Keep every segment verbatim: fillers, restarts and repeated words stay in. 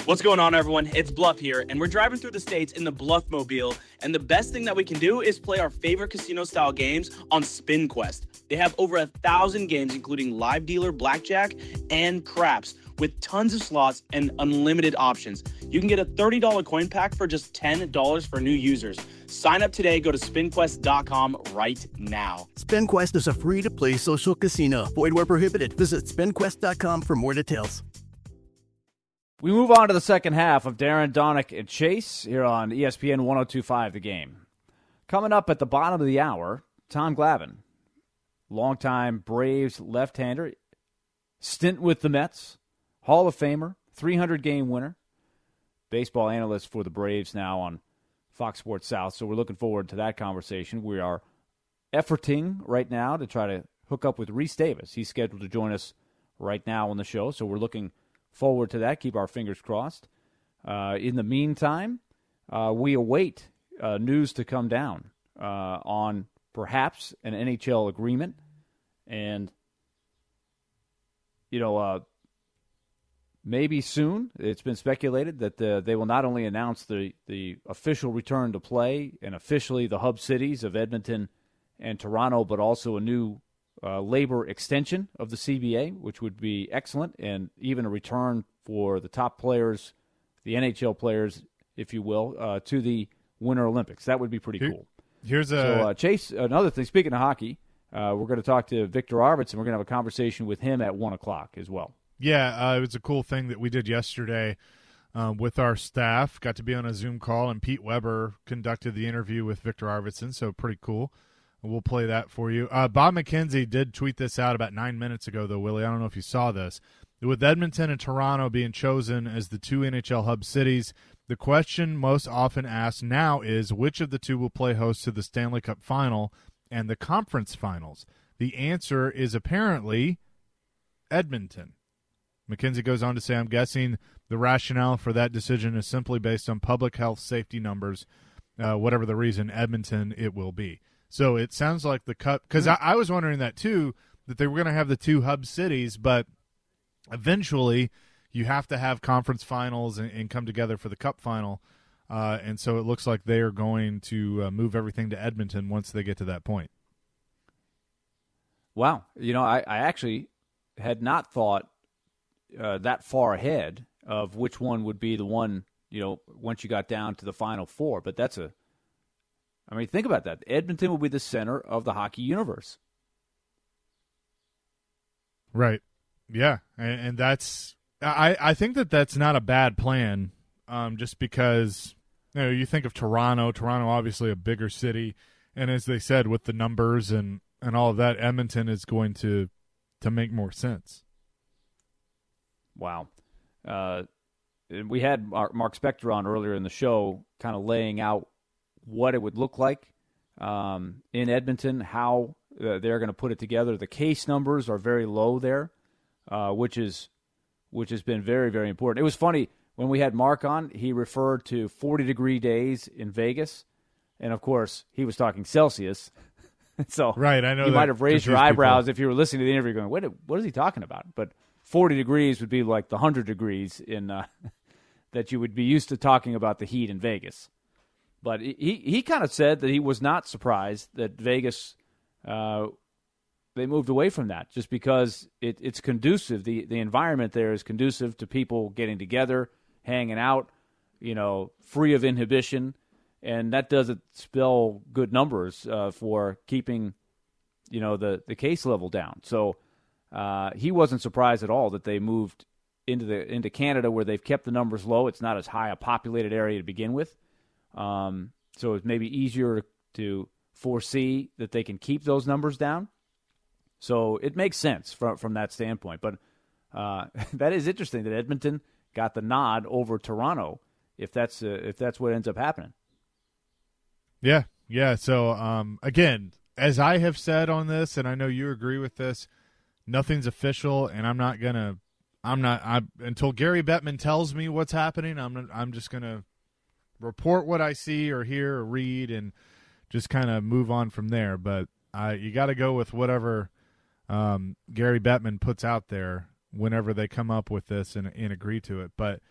What's going on, everyone? It's Bluff here, and we're driving through the states in the Bluff Mobile, and the best thing that we can do is play our favorite casino-style games on SpinQuest. They have over a thousand games, including live dealer blackjack and craps, with tons of slots and unlimited options. You can get a thirty dollars coin pack for just ten dollars for new users. Sign up today. Go to spin quest dot com right now. SpinQuest is a free-to-play social casino. Void where prohibited. Visit spin quest dot com for more details. We move on to the second half of Darren, Donick, and Chase here on E S P N one oh two point five The Game. Coming up at the bottom of the hour, Tom Glavine, longtime Braves left-hander, stint with the Mets, Hall of Famer, three hundred game winner, baseball analyst for the Braves now on Fox Sports South. So we're looking forward to that conversation. We are efforting right now to try to hook up with Reese Davis. He's scheduled to join us right now on the show, so we're looking forward to that. Keep our fingers crossed. Uh, in the meantime, uh, we await uh, news to come down uh, on perhaps an N H L agreement. And, you know, uh, maybe soon. It's been speculated that the, they will not only announce the, the official return to play and officially the hub cities of Edmonton and Toronto, but also a new Uh, labor extension of the C B A, which would be excellent, and even a return for the top players, the N H L players, if you will, uh, to the Winter Olympics. That would be pretty Here, cool. Here's a so, uh, Chase, another thing, speaking of hockey, uh, we're going to talk to Victor Arvidsson. We're going to have a conversation with him at one o'clock as well. Yeah, uh, it was a cool thing that we did yesterday uh, with our staff. Got to be on a Zoom call, and Pete Weber conducted the interview with Victor Arvidsson, so pretty cool. We'll play that for you. Uh, Bob McKenzie did tweet this out about nine minutes ago, though, Willie. I don't know if you saw this. With Edmonton and Toronto being chosen as the two N H L hub cities, the question most often asked now is which of the two will play host to the Stanley Cup Final and the Conference Finals? The answer is apparently Edmonton. McKenzie goes on to say, I'm guessing the rationale for that decision is simply based on public health safety numbers, uh, whatever the reason, Edmonton it will be. So it sounds like the Cup, because I, I was wondering that too, that they were going to have the two hub cities, but eventually you have to have conference finals and, and come together for the Cup final. Uh, and so it looks like they are going to uh, move everything to Edmonton once they get to that point. Wow. You know, I, I actually had not thought uh, that far ahead of which one would be the one, you know, once you got down to the Final Four. But that's a I mean, think about that. Edmonton will be the center of the hockey universe. Right. Yeah. And, and that's I, I think that that's not a bad plan um, just because, you know, you think of Toronto. Toronto, obviously a bigger city. And as they said, with the numbers and, and all of that, Edmonton is going to to make more sense. Wow. Uh, we had Mark, Mark Spector on earlier in the show kind of laying out what it would look like um, in Edmonton, how uh, they're going to put it together. The case numbers are very low there, uh, which is which has been very, very important. It was funny, when we had Mark on, he referred to forty-degree days in Vegas, and, of course, he was talking Celsius. so right, I know you that might have raised your eyebrows people. if you were listening to the interview going, what, what is he talking about? But forty degrees would be like the one hundred degrees in uh, that you would be used to talking about the heat in Vegas. But he, he kind of said that he was not surprised that Vegas, uh, they moved away from that just because it, it's conducive. The, the environment there is conducive to people getting together, hanging out, you know, free of inhibition. And that doesn't spell good numbers uh, for keeping, you know, the, the case level down. So uh, he wasn't surprised at all that they moved into the into Canada where they've kept the numbers low. It's not as high a populated area to begin with. Um, so it's maybe easier to foresee that they can keep those numbers down. So it makes sense from from that standpoint. But uh, that is interesting that Edmonton got the nod over Toronto, if that's uh, if that's what ends up happening. Yeah, yeah. So um, again, as I have said on this, and I know you agree with this, nothing's official, and I'm not gonna. I'm not. I until Gary Bettman tells me what's happening. I'm. I'm just gonna report what I see or hear or read and just kind of move on from there. But uh, you got to go with whatever um, Gary Bettman puts out there whenever they come up with this and, and agree to it. But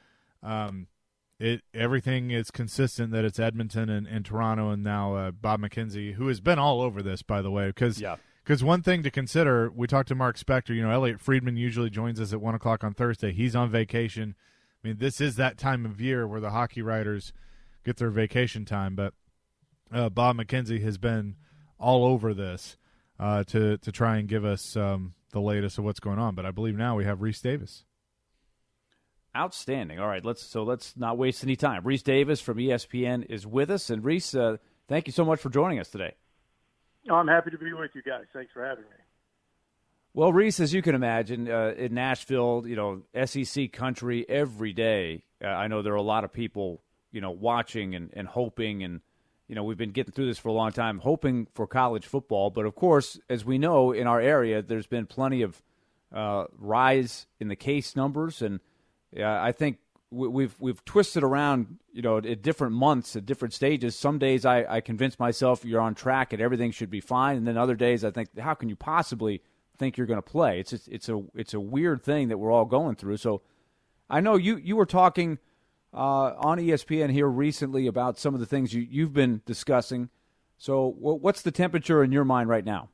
um, it everything is consistent that it's Edmonton and, and Toronto, and now uh, Bob McKenzie, who has been all over this, by the way, because yeah. Because one thing to consider, we talked to Mark Spector. You know, Elliot Friedman usually joins us at one o'clock on Thursday. He's on vacation. I mean, this is that time of year where the hockey writers get their vacation time. But uh, Bob McKenzie has been all over this uh, to to try and give us um, the latest of what's going on. But I believe now we have Reese Davis. Outstanding. All right, let's so let's not waste any time. Reese Davis from E S P N is with us, and Reese, uh, thank you so much for joining us today. Oh, I'm happy to be with you guys. Thanks for having me. Well, Reese, as you can imagine, uh, in Nashville, you know, S E C country every day. Uh, I know there are a lot of people, you know, watching and, and hoping, and, you know, we've been getting through this for a long time, hoping for college football. But, of course, as we know, in our area, there's been plenty of uh, rise in the case numbers. And uh, I think we, we've we've twisted around, you know, at different months, at different stages. Some days I, I convince myself you're on track and everything should be fine. And then other days I think, how can you possibly think you're going to play? It's just, it's a it's a weird thing that we're all going through. So I know you, you were talking uh, on E S P N here recently about some of the things you, you've been discussing. So what's the temperature in your mind right now?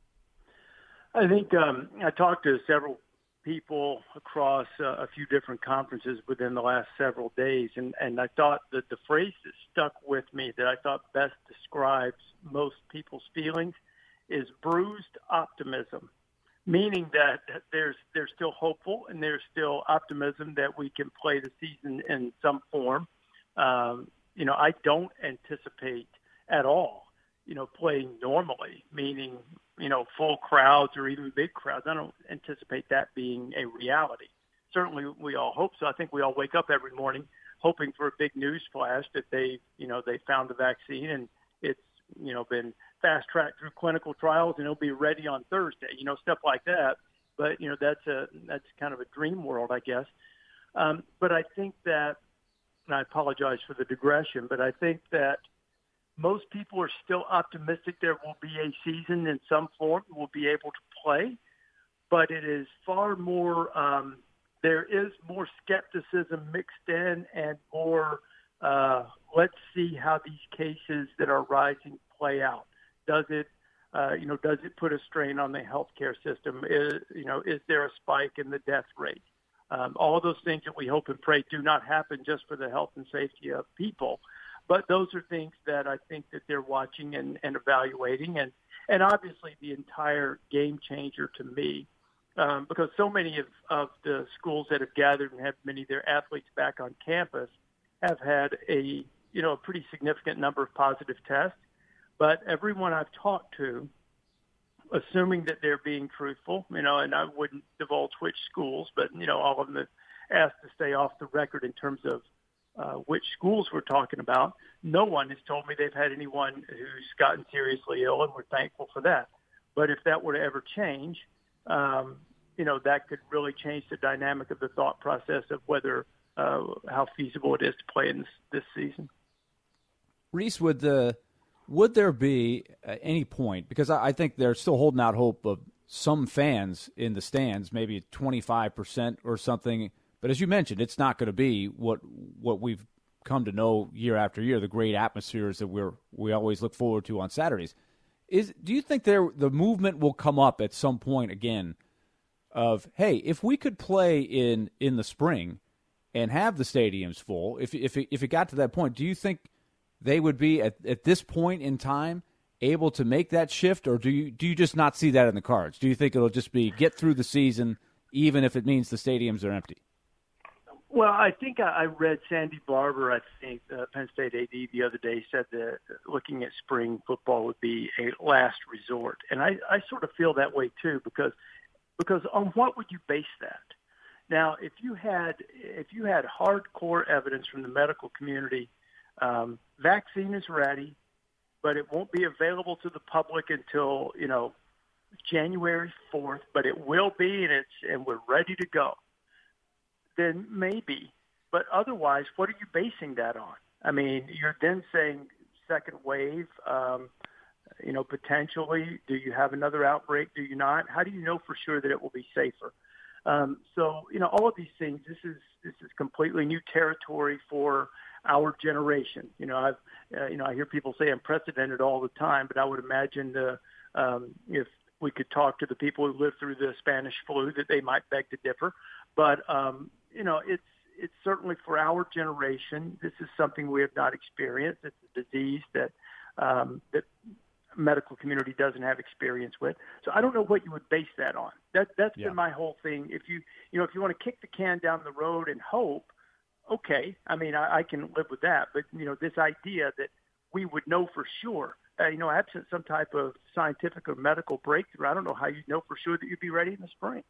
I think um, I talked to several people across uh, a few different conferences within the last several days, and, and I thought that the phrase that stuck with me that I thought best describes most people's feelings is bruised optimism, meaning that there's there's still hopeful and there's still optimism that we can play the season in some form. Um, you know, I don't anticipate at all, you know, playing normally, meaning, you know, full crowds or even big crowds. I don't anticipate that being a reality. Certainly we all hope so. I think we all wake up every morning hoping for a big news flash that they, you know, they found a vaccine and it's, you know, been fast-tracked through clinical trials and it'll be ready on Thursday, you know, stuff like that. But, you know, that's a that's kind of a dream world, I guess. Um, but I think that, and I apologize for the digression, but I think that most people are still optimistic there will be a season in some form, we'll be able to play. But it is far more, um, there is more skepticism mixed in and more, uh, let's see how these cases that are rising play out. Does it, uh, you know, does it put a strain on the healthcare system? Is, you know, is there a spike in the death rate? Um, all those things that we hope and pray do not happen just for the health and safety of people. But those are things that I think that they're watching and, and evaluating. And, and obviously the entire game changer to me, um, because so many of, of the schools that have gathered and have many of their athletes back on campus have had a, you know, a pretty significant number of positive tests. But everyone I've talked to, assuming that they're being truthful, you know, and I wouldn't divulge which schools, but, you know, all of them have asked to stay off the record in terms of uh, which schools we're talking about. No one has told me they've had anyone who's gotten seriously ill, and we're thankful for that. But if that were to ever change, um, you know, that could really change the dynamic of the thought process of whether uh, how feasible it is to play in this, this season. Reese, would the would there be at any point, because I, I think they're still holding out hope of some fans in the stands, maybe twenty-five percent or something. But as you mentioned, it's not going to be what what we've come to know year after year, the great atmospheres that we're we always look forward to on Saturdays. Is do you think there the movement will come up at some point again of, hey, if we could play in, in the spring and have the stadiums full, if if it, if it got to that point, do you think they would be at, at this point in time able to make that shift, or do you do you just not see that in the cards? Do you think it'll just be get through the season even if it means the stadiums are empty? Well, I think I read Sandy Barber, I think, uh, Penn State A D the other day, said that looking at spring football would be a last resort. And I, I sort of feel that way, too, because because on what would you base that? Now, if you had if you had hardcore evidence from the medical community, um, vaccine is ready, but it won't be available to the public until, you know, January fourth, but it will be, and it's and we're ready to go. Then maybe. But otherwise, what are you basing that on? I mean, you're then saying second wave, um, you know, potentially. Do you have another outbreak? Do you not? How do you know for sure that it will be safer? Um, so, you know, all of these things, this is this is completely new territory for our generation. You know, I've, uh, you know, I hear people say unprecedented all the time, but I would imagine the, um, if we could talk to the people who lived through the Spanish flu, that they might beg to differ. But, um, you know, it's it's certainly for our generation. This is something we have not experienced. It's a disease that um, that medical community doesn't have experience with. So I don't know what you would base that on. That that's yeah. been my whole thing. If you you know if you want to kick the can down the road and hope, okay. I mean, I, I can live with that. But you know, this idea that we would know for sure, uh, you know, absent some type of scientific or medical breakthrough, I don't know how you'd know for sure that you'd be ready in the spring.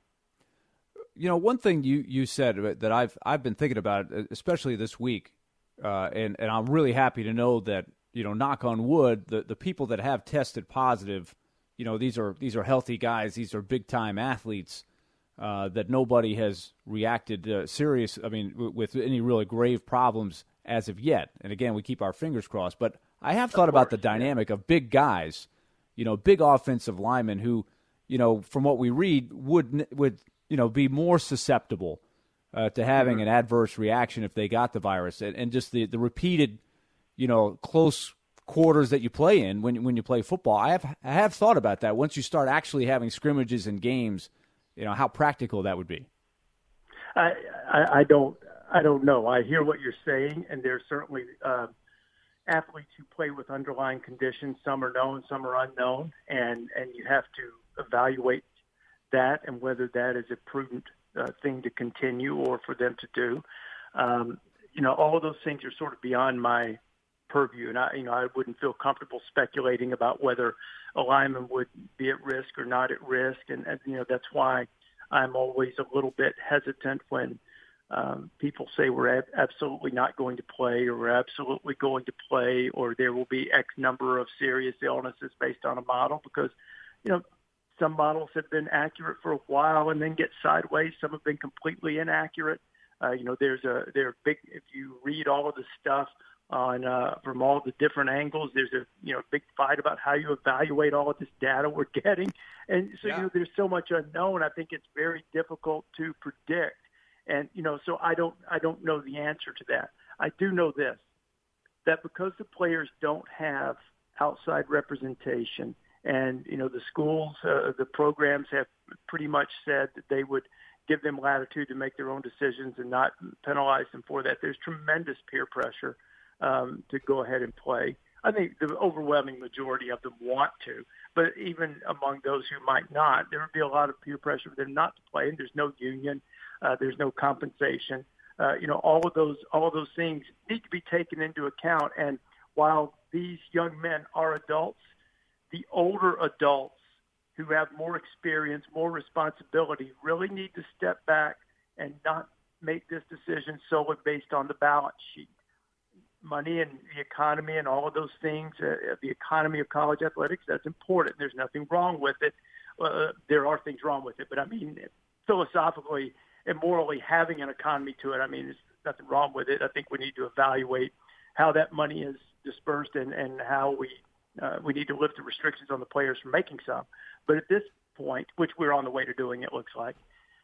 You know, one thing you, you said that I've I've been thinking about, especially this week, uh, and and I'm really happy to know that, you know, knock on wood, the, the people that have tested positive, you know, these are these are healthy guys, these are big time athletes, uh, that nobody has reacted uh, serious. I mean, w- with any really grave problems as of yet. And again, we keep our fingers crossed. But I have thought about the dynamic of big guys, you know, big offensive linemen who, you know, from what we read, would would you know be more susceptible uh, to having mm-hmm. an adverse reaction if they got the virus, and, and just the, the repeated, you know, close quarters that you play in when when you play football. I have I have thought about that. Once you start actually having scrimmages and games, you know, how practical that would be. I I, I don't I don't know. I hear what you're saying, and there's certainly uh, athletes who play with underlying conditions. Some are known, some are unknown, and and you have to evaluate that and whether that is a prudent uh, thing to continue or for them to do. Um, you know, all of those things are sort of beyond my purview, and I, you know, I wouldn't feel comfortable speculating about whether a lineman would be at risk or not at risk, and, and you know, that's why I'm always a little bit hesitant when um, people say we're ab- absolutely not going to play, or we're absolutely going to play, or there will be X number of serious illnesses based on a model, because, you know, some models have been accurate for a while and then get sideways. Some have been completely inaccurate. Uh, you know, there's a there big. If you read all of the stuff on uh, from all the different angles, there's a you know big fight about how you evaluate all of this data we're getting, and so yeah. you know there's so much unknown. I think it's very difficult to predict, and you know so I don't I don't know the answer to that. I do know this, that because the players don't have outside representation, and you know the schools, uh, the programs have pretty much said that they would give them latitude to make their own decisions and not penalize them for that. There's tremendous peer pressure um, to go ahead and play. I think the overwhelming majority of them want to, but even among those who might not, there would be a lot of peer pressure for them not to play. And there's no union, uh, there's no compensation. Uh, you know, all of those, all of those things need to be taken into account. And while these young men are adults, the older adults who have more experience, more responsibility, really need to step back and not make this decision solely based on the balance sheet. Money and the economy and all of those things, uh, the economy of college athletics, that's important. There's nothing wrong with it. Uh, there are things wrong with it, but I mean, philosophically and morally, having an economy to it, I mean, there's nothing wrong with it. I think we need to evaluate how that money is dispersed and, and how we uh, we need to lift the restrictions on the players from making some. But at this point, which we're on the way to doing, it looks like,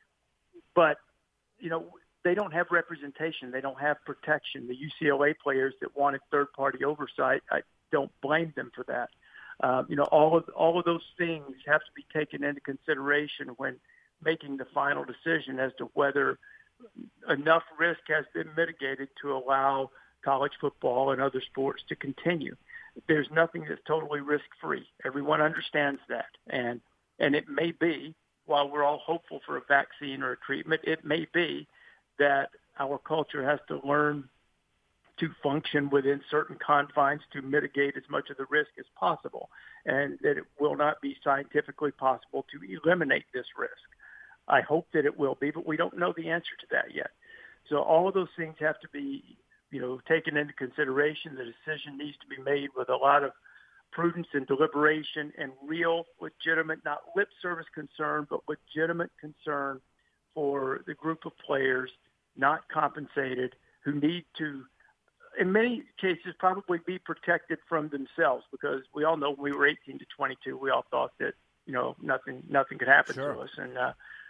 but, you know, they don't have representation. They don't have protection. The U C L A players that wanted third-party oversight, I don't blame them for that. Um, you know, all of all of those things have to be taken into consideration when making the final decision as to whether enough risk has been mitigated to allow college football and other sports to continue. There's nothing that's totally risk-free. Everyone understands that, and and it may be, while we're all hopeful for a vaccine or a treatment, it may be that our culture has to learn to function within certain confines to mitigate as much of the risk as possible, and that it will not be scientifically possible to eliminate this risk. I hope that it will be, but we don't know the answer to that yet. So all of those things have to be, you know, taken into consideration. The decision needs to be made with a lot of prudence and deliberation and real, legitimate, not lip service concern, but legitimate concern for the group of players not compensated, who need to, in many cases, probably be protected from themselves, because we all know when we were eighteen to twenty-two, we all thought that, you know, nothing nothing could happen sure. to us. And uh,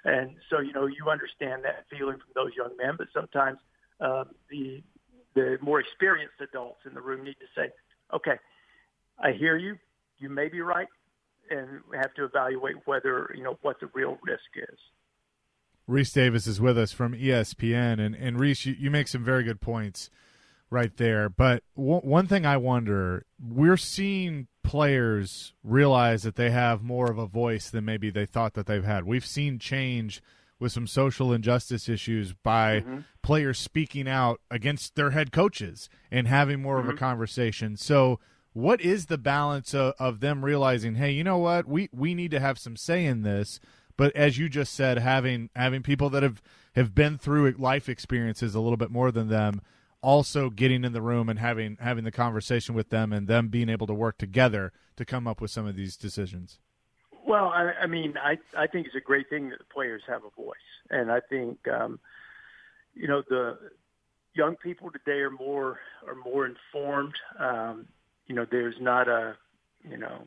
And so, you know, you understand that feeling from those young men, but sometimes uh, the the more experienced adults in the room need to say, okay, I hear you. You may be right. And we have to evaluate whether, you know, what the real risk is. Reese Davis is with us from E S P N. And, and Reese, you, you make some very good points right there. But w- one thing I wonder, we're seeing players realize that they have more of a voice than maybe they thought that they've had. We've seen change with some social injustice issues by mm-hmm. players speaking out against their head coaches and having more mm-hmm. of a conversation. So what is the balance of, of them realizing, hey, you know what, we, we need to have some say in this, but as you just said, having having people that have, have been through life experiences a little bit more than them, also getting in the room and having having the conversation with them and them being able to work together to come up with some of these decisions? Well, I, I mean, I, I think it's a great thing that the players have a voice. And I think, um, you know, the young people today are more are more informed. Um, you know, there's not a, you know,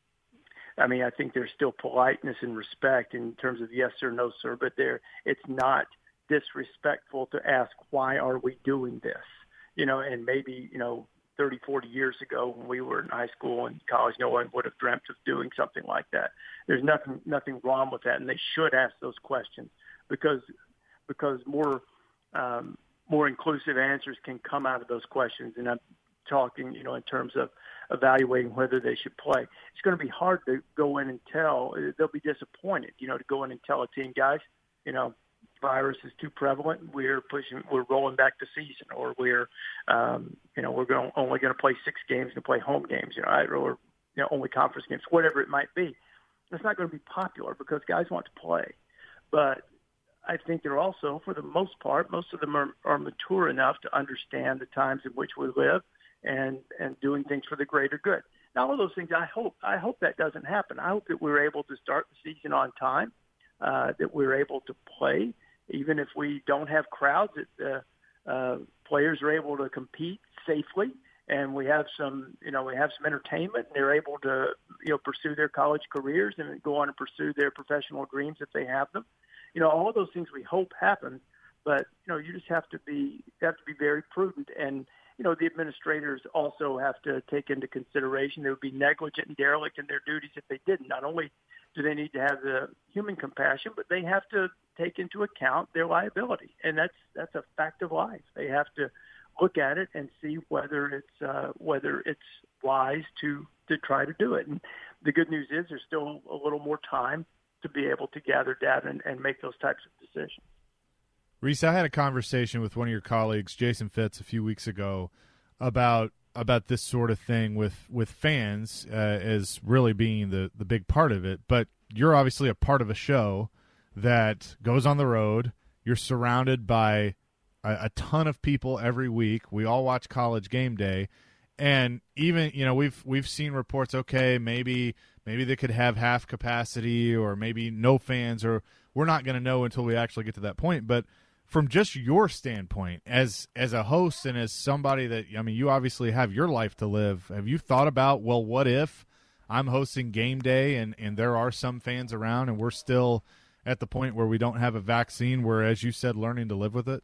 I mean, I think there's still politeness and respect in terms of yes or no, sir, but there it's not disrespectful to ask, why are we doing this? You know, and maybe, you know, thirty, forty years ago when we were in high school and college, no one would have dreamt of doing something like that. There's nothing nothing wrong with that, and they should ask those questions because because more um, more inclusive answers can come out of those questions. And I'm talking, you know, in terms of evaluating whether they should play. It's going to be hard to go in and tell. They'll be disappointed, you know, to go in and tell a team, guys, you know, virus is too prevalent. We're pushing, we're rolling back the season, or we're, um, you know, we're going only going to play six games and play home games, you know, or you know, only conference games, whatever it might be. It's not going to be popular because guys want to play. But I think they're also, for the most part, most of them are, are mature enough to understand the times in which we live and and doing things for the greater good. Now, all of those things, I hope, I hope that doesn't happen. I hope that we're able to start the season on time, uh, that we're able to play. Even if we don't have crowds, that uh, uh, players are able to compete safely, and we have some, you know, we have some entertainment, and they're able to, you know, pursue their college careers and go on and pursue their professional dreams if they have them. You know, all of those things we hope happen, but you know, you just have to be you have to be very prudent, and you know, the administrators also have to take into consideration they would be negligent and derelict in their duties if they didn't. Not only do they need to have the human compassion, but they have to take into account their liability, and that's that's a fact of life. They have to look at it and see whether it's uh, whether it's wise to to try to do it. And the good news is there's still a little more time to be able to gather data and, and make those types of decisions. Reese, I had a conversation with one of your colleagues, Jason Fitz, a few weeks ago about about this sort of thing with, with fans uh, as really being the, the big part of it. But you're obviously a part of a show that goes on the road. You're surrounded by a, a ton of people every week. We all watch College Game Day. And even, you know, we've we've seen reports, okay, maybe maybe they could have half capacity or maybe no fans, or we're not going to know until we actually get to that point. But from just your standpoint as as a host and as somebody that, I mean, you obviously have your life to live. Have you thought about, well, what if I'm hosting game day and, and there are some fans around and we're still at the point where we don't have a vaccine, where, as you said, learning to live with it?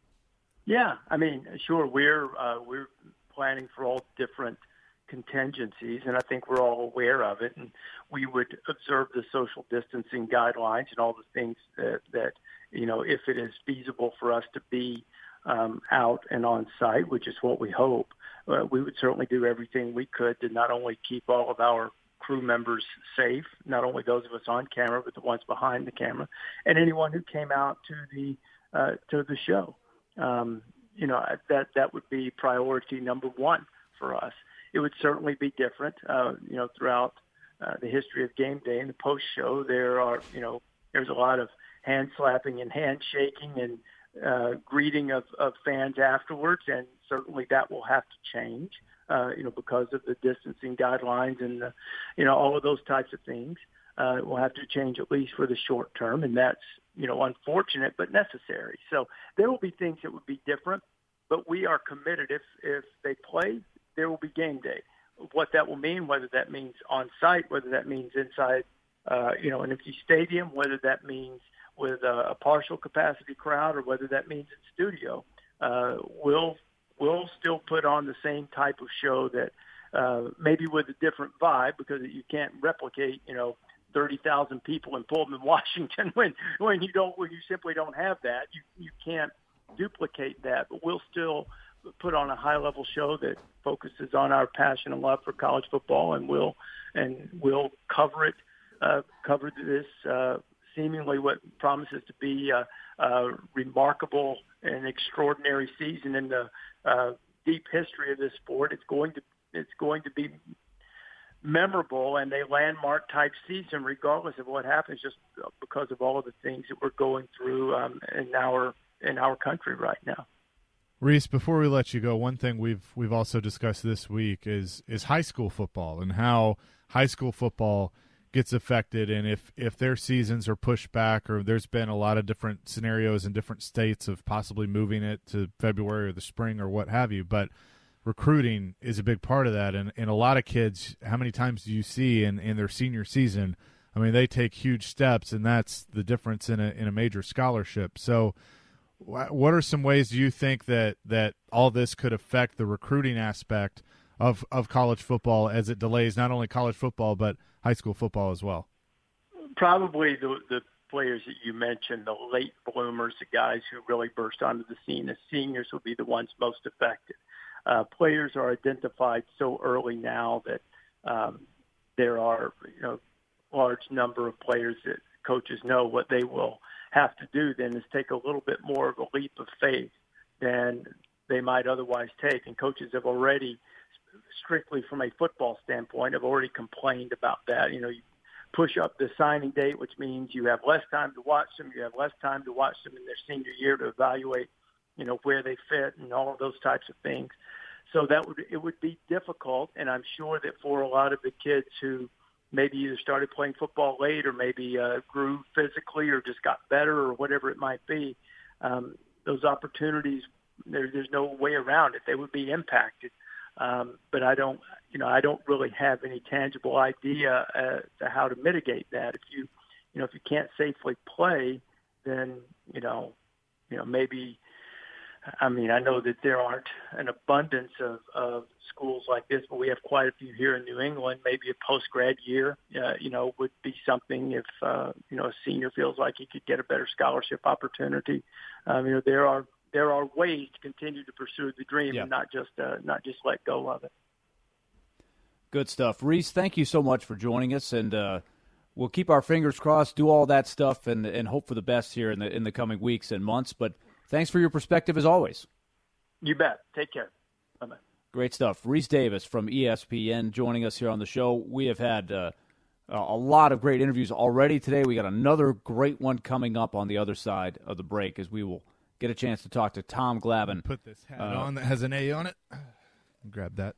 Yeah, I mean, sure, we're uh, we're planning for all different contingencies, and I think we're all aware of it. And we would observe the social distancing guidelines and all the things that, that you know, if it is feasible for us to be um, out and on site, which is what we hope, uh, we would certainly do everything we could to not only keep all of our crew members safe, not only those of us on camera, but the ones behind the camera, and anyone who came out to the uh, to the show. Um, you know, that that would be priority number one for us. It would certainly be different. Uh, you know, throughout uh, the history of game day and the post show, there are, you know, there's a lot of hand slapping and handshaking and uh, greeting of, of fans afterwards, and certainly that will have to change. Uh, you know, because of the distancing guidelines and the, you know, all of those types of things, uh, will have to change at least for the short term, and that's, you know, unfortunate but necessary. So there will be things that would be different, but we are committed. If if they play, there will be game day. What that will mean, whether that means on site, whether that means inside, uh, you know, an empty stadium, whether that means with a, a partial capacity crowd or whether that means in studio, uh, we'll we'll still put on the same type of show that uh, maybe with a different vibe, because you can't replicate, you know, thirty thousand people in Pullman, Washington when when you don't when you simply don't have that. You you can't duplicate that, but we'll still put on a high level show that focuses on our passion and love for college football, and we'll and we'll cover it uh, cover this uh, seemingly what promises to be a, a remarkable and extraordinary season in the uh, deep history of this sport. It's going to it's going to be memorable and a landmark type season, regardless of what happens, just because of all of the things that we're going through um, in our in our country right now. Reese, before we let you go, one thing we've we've also discussed this week is is high school football and how high school football gets affected, and if if their seasons are pushed back, or there's been a lot of different scenarios in different states of possibly moving it to February or the spring or what have you, but recruiting is a big part of that, and, and a lot of kids, how many times do you see in, in their senior season, I mean, they take huge steps, and that's the difference in a in a major scholarship. So what are some ways do you think that, that all this could affect the recruiting aspect of, of college football as it delays not only college football but high school football as well? Probably the, the players that you mentioned, the late bloomers, the guys who really burst onto the scene, the seniors will be the ones most affected. Uh, players are identified so early now that um, there are, you know, large number of players that coaches know what they will have to do then is take a little bit more of a leap of faith than they might otherwise take. And coaches have already, strictly from a football standpoint, have already complained about that. You know, you push up the signing date, which means you have less time to watch them. You have less time to watch them in their senior year to evaluate, you know, where they fit and all of those types of things. So that would, it would be difficult. And I'm sure that for a lot of the kids who maybe either started playing football late or maybe uh, grew physically or just got better or whatever it might be, um, those opportunities, there, there's no way around it. They would be impacted. Um, but I don't, you know, I don't really have any tangible idea uh, to how to mitigate that. If you, you know, if you can't safely play, then, you know, you know, maybe, I mean, I know that there aren't an abundance of, of schools like this, but we have quite a few here in New England. Maybe a post-grad year, uh, you know, would be something if, uh, you know, a senior feels like he could get a better scholarship opportunity. Um, you know, there are there are ways to continue to pursue the dream yeah. and not just uh, not just let go of it. Good stuff. Reese, thank you so much for joining us, and uh, we'll keep our fingers crossed, do all that stuff, and and hope for the best here in the in the coming weeks and months. But thanks for your perspective as always. You bet. Take care. Bye-bye. Great stuff. Reese Davis from E S P N joining us here on the show. We have had uh, a lot of great interviews already today. We got another great one coming up on the other side of the break as we will get a chance to talk to Tom Glavine. Put this hat uh, on that has an A on it. Grab that.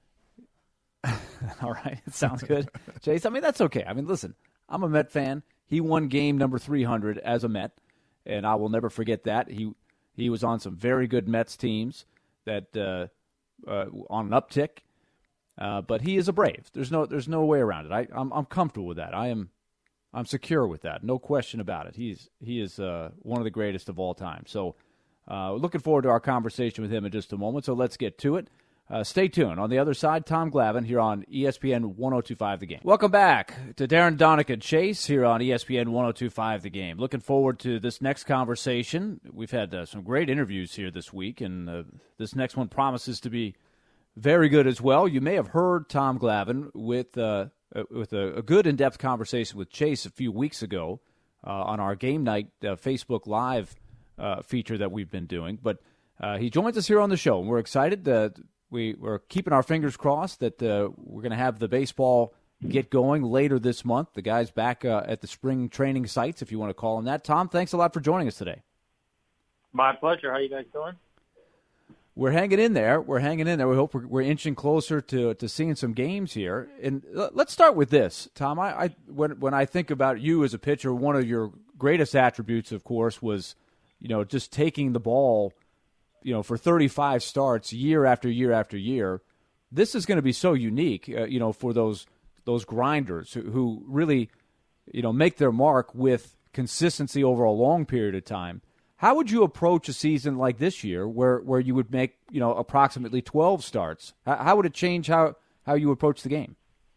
All right. It sounds good. Chase, I mean, that's okay. I mean, listen, I'm a Met fan. He won game number three hundred as a Met, and I will never forget that. He He was on some very good Mets teams that uh, uh, on an uptick, uh, but he is a Brave. There's no there's no way around it. I, I'm I'm comfortable with that. I am I'm secure with that. No question about it. He's he is uh, one of the greatest of all time. So uh, looking forward to our conversation with him in just a moment. So let's get to it. Uh, stay tuned. On the other side, Tom Glavine here on E S P N one oh two point five The Game. Welcome back to Darren Donick and Chase here on E S P N one oh two point five The Game. Looking forward to this next conversation. We've had uh, some great interviews here this week, and uh, this next one promises to be very good as well. You may have heard Tom Glavine with uh, uh, with a, a good in-depth conversation with Chase a few weeks ago uh, on our Game Night uh, Facebook Live uh, feature that we've been doing. But uh, he joins us here on the show, and we're excited to We, we're keeping our fingers crossed that uh, we're going to have the baseball get going later this month. The guys back uh, at the spring training sites, if you want to call them that. Tom, thanks a lot for joining us today. My pleasure. How are you guys doing? We're hanging in there. We're hanging in there. We hope we're, we're inching closer to, to seeing some games here. And let's start with this, Tom. I, I when when I think about you as a pitcher, one of your greatest attributes, of course, was you know just taking the ball. You know, for thirty-five starts year after year after year, this is going to be so unique, uh, you know, for those those grinders who, who really, you know, make their mark with consistency over a long period of time. How would you approach a season like this year where, where you would make, you know, approximately twelve starts? How, how would it change how, how you approach the game?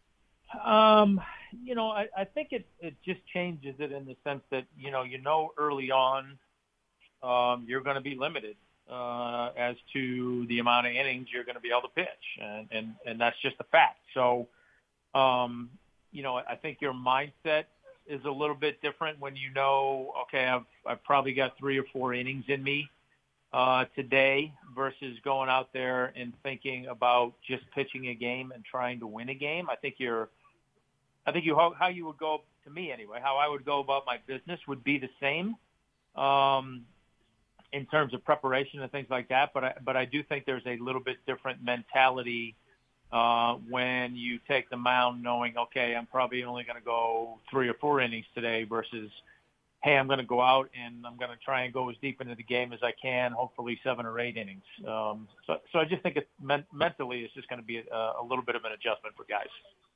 Um, you know, I, I think it, it just changes it in the sense that, you know, you know early on um, you're going to be limited uh, as to the amount of innings you're going to be able to pitch, and, and, and that's just a fact. So, um, you know, I think your mindset is a little bit different when you know, okay, I've, I've probably got three or four innings in me uh, today versus going out there and thinking about just pitching a game and trying to win a game. I think you're, I think you, how, how you would go, to me anyway, how I would go about my business would be the same um, in terms of preparation and things like that. But I, but I do think there's a little bit different mentality Uh, when you take the mound knowing, okay, I'm probably only going to go three or four innings today versus, hey, I'm going to go out and I'm going to try and go as deep into the game as I can, hopefully seven or eight innings. Um, so, so I just think it men- mentally it's just going to be a, a little bit of an adjustment for guys.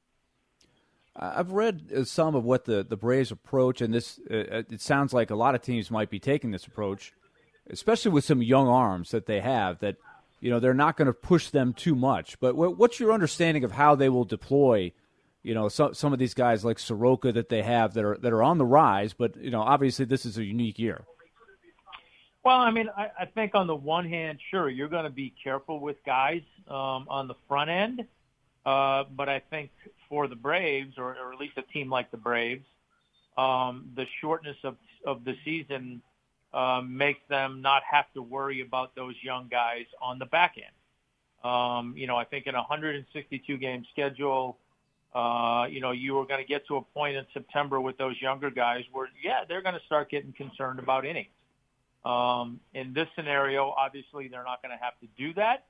I've read some of what the, the Braves approach, and this uh, it sounds like a lot of teams might be taking this approach, especially with some young arms that they have that – you know, they're not going to push them too much. But what's your understanding of how they will deploy, you know, some some of these guys like Soroka that they have that are that are on the rise? But, you know, obviously this is a unique year. Well, I mean, I, I think on the one hand, sure, you're going to be careful with guys um, on the front end. Uh, but I think for the Braves, or, or at least a team like the Braves, um, the shortness of, of the season Um, makes them not have to worry about those young guys on the back end. Um, you know, I think in a one hundred sixty-two game schedule, uh, you know, you were going to get to a point in September with those younger guys where, yeah, they're going to start getting concerned about innings. Um, in this scenario, obviously they're not going to have to do that,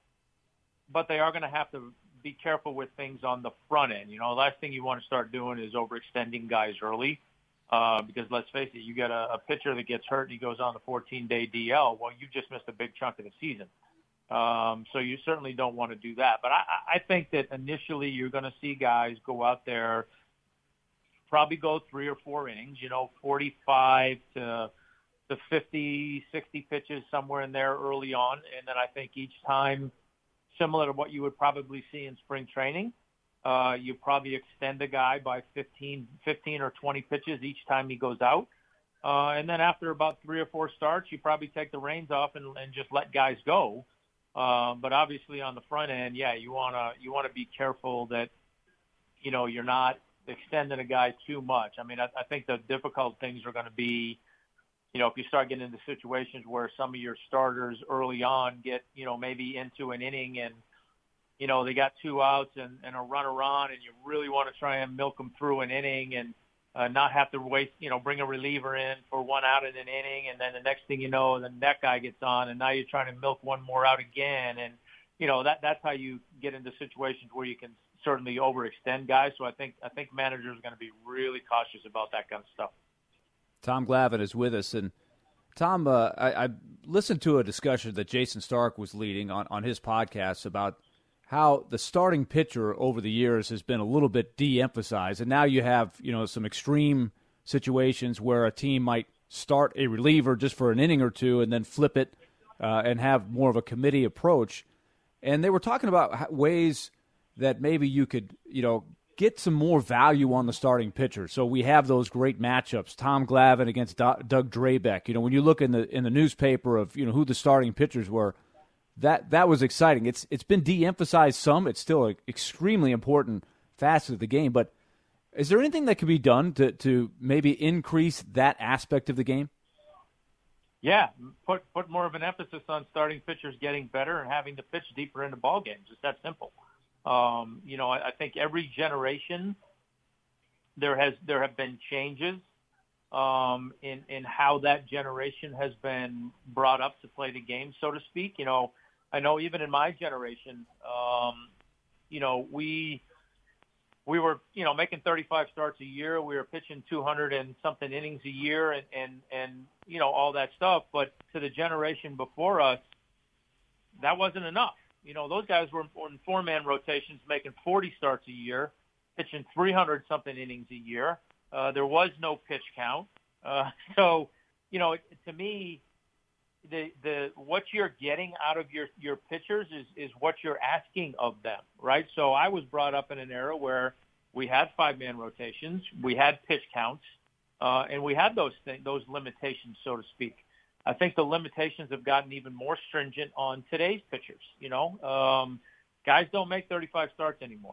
but they are going to have to be careful with things on the front end. You know, the last thing you want to start doing is overextending guys early. Uh, because let's face it, you get a, a pitcher that gets hurt and he goes on the fourteen-day D L. Well, you just missed a big chunk of the season. Um, so you certainly don't want to do that. But I, I think that initially you're going to see guys go out there, probably go three or four innings, you know, forty-five to to fifty, sixty pitches, somewhere in there early on. And then I think each time, similar to what you would probably see in spring training, Uh, you probably extend a guy by fifteen, fifteen or twenty pitches each time he goes out. Uh, and then after about three or four starts, you probably take the reins off and, and just let guys go. Uh, but obviously on the front end, yeah, you want to you want to be careful that, you know, you're not extending a guy too much. I mean, I, I think the difficult things are going to be, you know, if you start getting into situations where some of your starters early on get, you know, maybe into an inning and, you know, they got two outs and, and a runner on, and you really want to try and milk them through an inning and uh, not have to waste, you know, bring a reliever in for one out in an inning, and then the next thing you know, the next guy gets on, and now you're trying to milk one more out again. And, you know, that that's how you get into situations where you can certainly overextend guys. So I think I think managers are going to be really cautious about that kind of stuff. Tom Glavine is with us. And, Tom, uh, I, I listened to a discussion that Jason Stark was leading on, on his podcast about how the starting pitcher over the years has been a little bit de-emphasized, and now you have, you know, some extreme situations where a team might start a reliever just for an inning or two and then flip it uh, and have more of a committee approach. And they were talking about ways that maybe you could, you know, get some more value on the starting pitcher. So we have those great matchups, Tom Glavine against Doug Drabek. You know, when you look in the in the newspaper of, you know, who the starting pitchers were, That that was exciting. It's it's been de-emphasized some. It's still an extremely important facet of the game. But is there anything that can be done to, to maybe increase that aspect of the game? Yeah, put put more of an emphasis on starting pitchers getting better and having to pitch deeper into ball games. It's that simple. Um, you know, I, I think every generation there has there have been changes um, in in how that generation has been brought up to play the game, so to speak. You know. I know even in my generation, um, you know, we we were, you know, making thirty-five starts a year. We were pitching two hundred and something innings a year and, and, and, you know, all that stuff. But to the generation before us, that wasn't enough. You know, those guys were in four-man rotations making forty starts a year, pitching three hundred something innings a year. Uh, there was no pitch count. Uh, so, you know, it, to me, the the what you're getting out of your, your pitchers is, is what you're asking of them, right? So I was brought up in an era where we had five-man rotations, we had pitch counts, uh, and we had those th- those limitations, so to speak. I think the limitations have gotten even more stringent on today's pitchers. You know, um, guys don't make thirty-five starts anymore.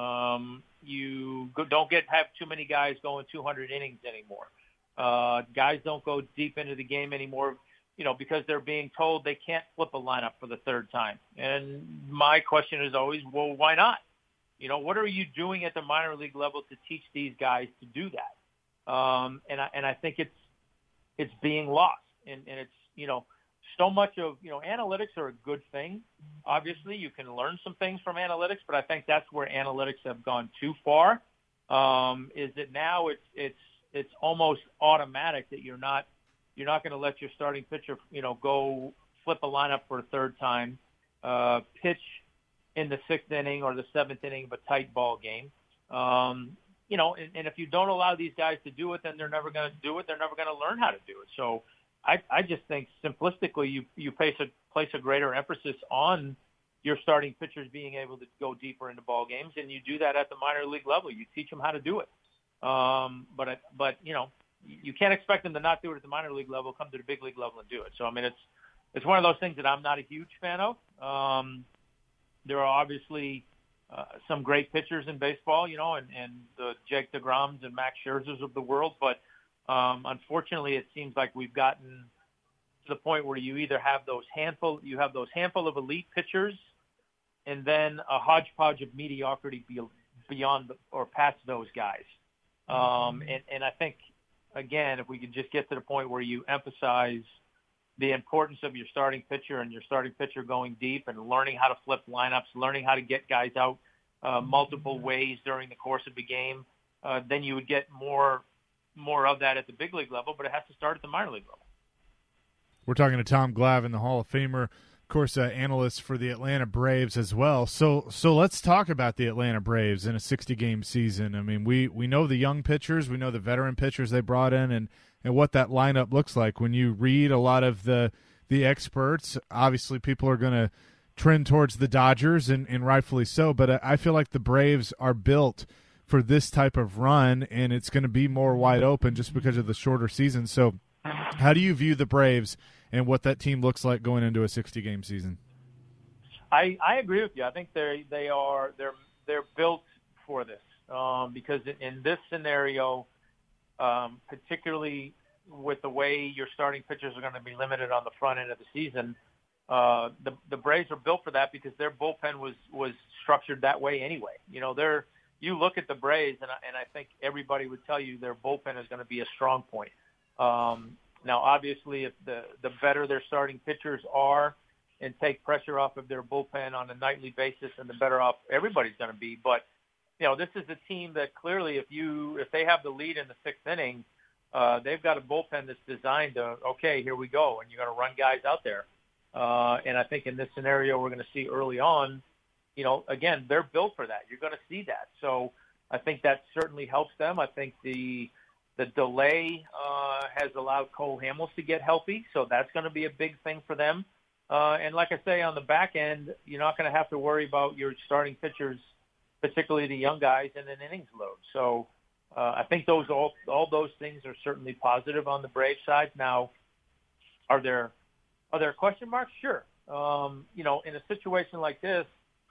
Um, you go, don't get have too many guys going two hundred innings anymore. Uh, guys don't go deep into the game anymore, you know, because they're being told they can't flip a lineup for the third time. And my question is always, well, why not? You know, what are you doing at the minor league level to teach these guys to do that? Um, and I and I think it's it's being lost. And, and it's, you know, so much of, you know, analytics are a good thing. Obviously, you can learn some things from analytics, but I think that's where analytics have gone too far. Um, is that now it's it's it's almost automatic that you're not you're not going to let your starting pitcher, you know, go flip a lineup for a third time, uh, pitch in the sixth inning or the seventh inning of a tight ball game. Um, you know, and, and if you don't allow these guys to do it, then they're never going to do it. They're never going to learn how to do it. So I, I just think simplistically you, you place a, place a greater emphasis on your starting pitchers being able to go deeper into ball games, and you do that at the minor league level. You teach them how to do it. Um, but, but, you know, you can't expect them to not do it at the minor league level, come to the big league level and do it. So, I mean, it's, it's one of those things that I'm not a huge fan of. Um, there are obviously uh, some great pitchers in baseball, you know, and, and the Jake DeGroms and Max Scherzers of the world, but Um, unfortunately, it seems like we've gotten to the point where you either have those handful, you have those handful of elite pitchers, and then a hodgepodge of mediocrity beyond the, or past those guys. Um, and, and I think, again, if we could just get to the point where you emphasize the importance of your starting pitcher and your starting pitcher going deep and learning how to flip lineups, learning how to get guys out uh, multiple ways during the course of the game, uh, then you would get more. more of that at the big league level, but it has to start at the minor league level. We're talking to Tom Glavine, the Hall of Famer, of course, uh, analyst for the Atlanta Braves as well. So, so let's talk about the Atlanta Braves in a sixty-game season. I mean, we, we know the young pitchers, we know the veteran pitchers they brought in, and, and what that lineup looks like. When you read a lot of the the experts, obviously people are going to trend towards the Dodgers, and, and rightfully so, but I feel like the Braves are built for this type of run, and it's going to be more wide open just because of the shorter season. So how do you view the Braves and what that team looks like going into a sixty-game season? I, I agree with you. I think they they are they're they're built for this um, because in this scenario, um, particularly with the way your starting pitchers are going to be limited on the front end of the season, uh, the the Braves are built for that because their bullpen was was structured that way anyway. You know, they're You look at the Braves, and I, and I think everybody would tell you their bullpen is going to be a strong point. Um, now, obviously, if the, the better their starting pitchers are and take pressure off of their bullpen on a nightly basis, and the better off everybody's going to be. But, you know, this is a team that clearly if you if they have the lead in the sixth inning, uh, they've got a bullpen that's designed to, okay, here we go, and you're going to run guys out there. Uh, and I think in this scenario we're going to see early on, you know, again, they're built for that. You're going to see that. So I think that certainly helps them. I think the the delay uh, has allowed Cole Hamels to get healthy, so that's going to be a big thing for them. Uh, and like I say, on the back end, you're not going to have to worry about your starting pitchers, particularly the young guys, in an innings load. So uh, I think those all all those things are certainly positive on the Braves side. Now, are there are there question marks? Sure. Um, you know, in a situation like this,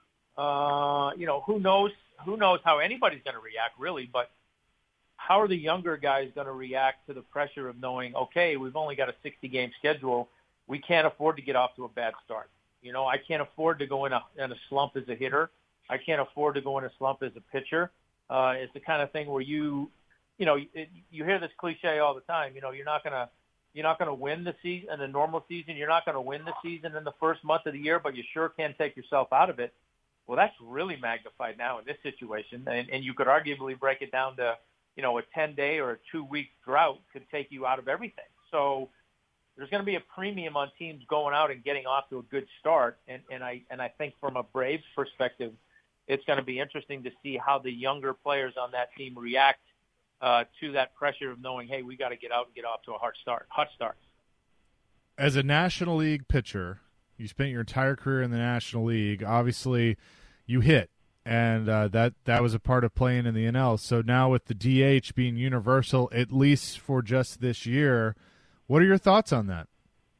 Uh, you know, who knows, who knows how anybody's going to react really, but how are the younger guys going to react to the pressure of knowing, okay, we've only got a sixty game schedule. We can't afford to get off to a bad start. You know, I can't afford to go in a, in a slump as a hitter. I can't afford to go in a slump as a pitcher. Uh, it's the kind of thing where you, you know, it, you hear this cliche all the time, you know, you're not going to, you're not going to win the season in a normal season. You're not going to win the season in the first month of the year, but you sure can take yourself out of it. Well, that's really magnified now in this situation, and, and you could arguably break it down to, you know, a ten-day or a two-week drought could take you out of everything. So there's going to be a premium on teams going out and getting off to a good start, and, and I and I think from a Braves perspective, it's going to be interesting to see how the younger players on that team react uh, to that pressure of knowing, hey, we got to get out and get off to a hot start. Hot start. As a National League pitcher, you spent your entire career in the National League. Obviously, you hit, and uh, that that was a part of playing in the N L. So now with the D H being universal, at least for just this year, what are your thoughts on that?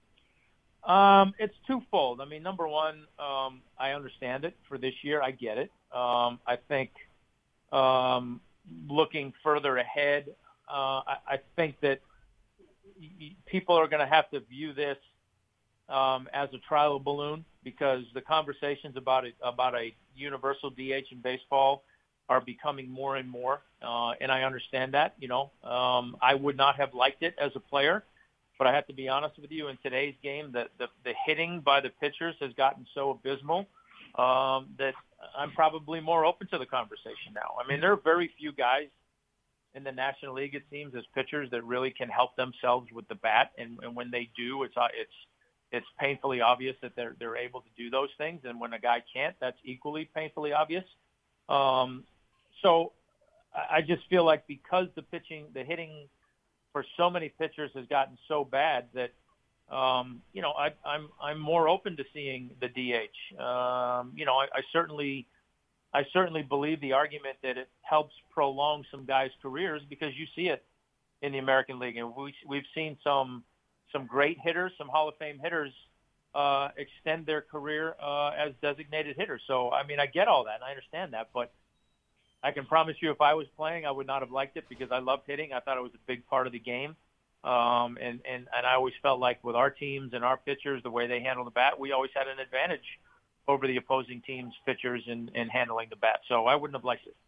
Um, it's twofold. I mean, number one, um, I understand it for this year. I get it. Um, I think um, looking further ahead, uh, I, I think that y- people are going to have to view this um, as a trial balloon, because the conversations about it, about a universal D H in baseball are becoming more and more, uh, and I understand that. You know, um, I would not have liked it as a player. But I have to be honest with you, in today's game, the, the, the hitting by the pitchers has gotten so abysmal um, that I'm probably more open to the conversation now. I mean, there are very few guys in the National League, it seems, as pitchers that really can help themselves with the bat. And, and when they do, it's it's it's painfully obvious that they're they're able to do those things. And when a guy can't, that's equally painfully obvious. Um, so I I just feel like because the pitching, the hitting for so many pitchers has gotten so bad that, um, you know, I, I'm I'm more open to seeing the D H. Um, you know, I, I certainly I certainly believe the argument that it helps prolong some guys' careers, because you see it in the American League, and we, we've seen some some great hitters, some Hall of Fame hitters, uh, extend their career uh, as designated hitters. So, I mean, I get all that, and I understand that, but I can promise you, if I was playing, I would not have liked it, because I loved hitting. I thought it was a big part of the game. Um, and, and, and I always felt like with our teams and our pitchers, the way they handle the bat, we always had an advantage over the opposing team's pitchers in, in handling the bat. So I wouldn't have liked it.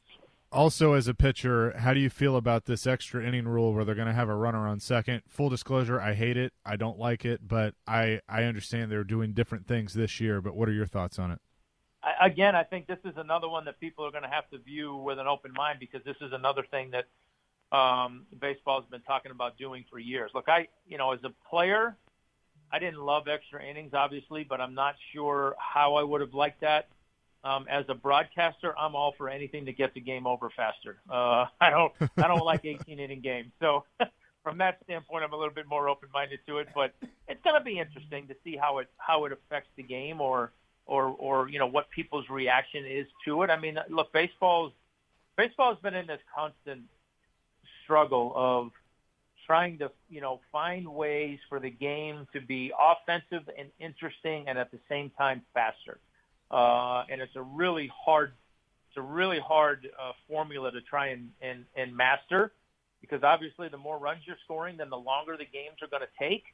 Also, as a pitcher, how do you feel about this extra inning rule where they're going to have a runner on second? Full disclosure, I hate it. I don't like it, but I, I understand they're doing different things this year. But what are your thoughts on it? Again, I think this is another one that people are going to have to view with an open mind, because this is another thing that um, baseball has been talking about doing for years. Look, I, you know, as a player, I didn't love extra innings, obviously, but I'm not sure how I would have liked that. Um, as a broadcaster, I'm all for anything to get the game over faster. Uh, I don't, I don't like eighteen inning games. So from that standpoint, I'm a little bit more open-minded to it. But it's going to be interesting to see how it how it affects the game, or. or, or, you know, what people's reaction is to it. I mean, look, baseball's, baseball's been in this constant struggle of trying to, you know, find ways for the game to be offensive and interesting and at the same time faster. Uh, and it's a really hard, it's a really hard uh, formula to try and, and, and master, because obviously the more runs you're scoring, then the longer the games are going to take.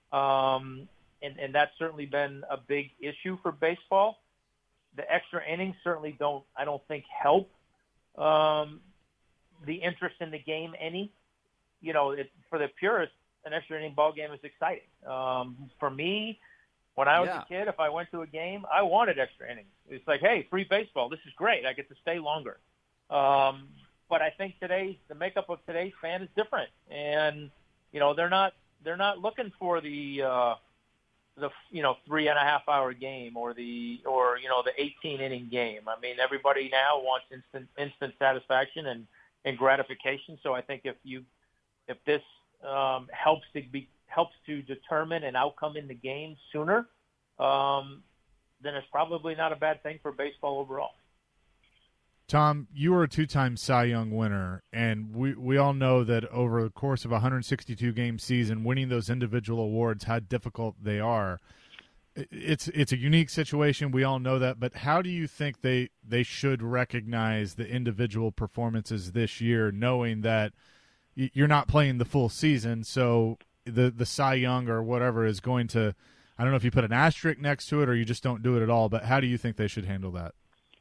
Um, And, and that's certainly been a big issue for baseball. The extra innings certainly don't, I don't think, help um, the interest in the game any. You know, it, for the purists, an extra inning ball game is exciting. Um, for me, when I was Yeah. a kid, if I went to a game, I wanted extra innings. It's like, hey, free baseball. This is great. I get to stay longer. Um, but I think today's, the makeup of today's fan is different. And, you know, they're not, they're not looking for the, uh, the you know three and a half hour game or the or you know the eighteen inning game. I mean, everybody now wants instant instant satisfaction and, and gratification. So I think if you if this um, helps to be helps to determine an outcome in the game sooner, um, then it's probably not a bad thing for baseball overall. Tom, you were a two-time Cy Young winner, and we, we all know that over the course of a one hundred sixty-two game season, winning those individual awards, how difficult they are. It's it's a unique situation. We all know that, but how do you think they, they should recognize the individual performances this year, knowing that you're not playing the full season, so the, the Cy Young or whatever is going to, I don't know if you put an asterisk next to it or you just don't do it at all, but how do you think they should handle that?